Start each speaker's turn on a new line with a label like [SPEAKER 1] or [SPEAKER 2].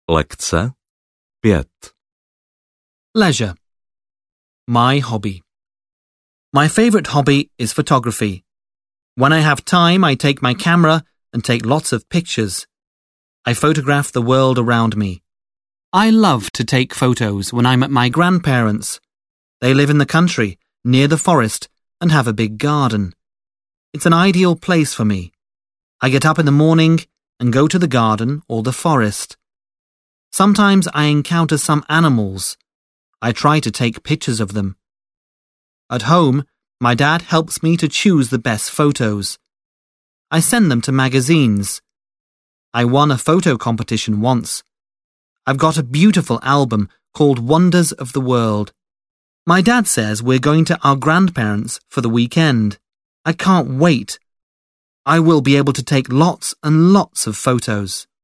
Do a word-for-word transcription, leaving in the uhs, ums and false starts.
[SPEAKER 1] Lekce pět.
[SPEAKER 2] Leisure. My hobby. My favourite hobby is photography. When I have time, I take my camera and take lots of pictures. I photograph the world around me. I love to take photos when I'm at my grandparents'. They live in the country, near the forest, and have a big garden. It's an ideal place for me. I get up in the morning and go to the garden or the forest. Sometimes I encounter some animals. I try to take pictures of them. At home, my dad helps me to choose the best photos. I send them to magazines. I won a photo competition once. I've got a beautiful album called Wonders of the World. My dad says we're going to our grandparents' for the weekend. I can't wait. I will be able to take lots and lots of photos.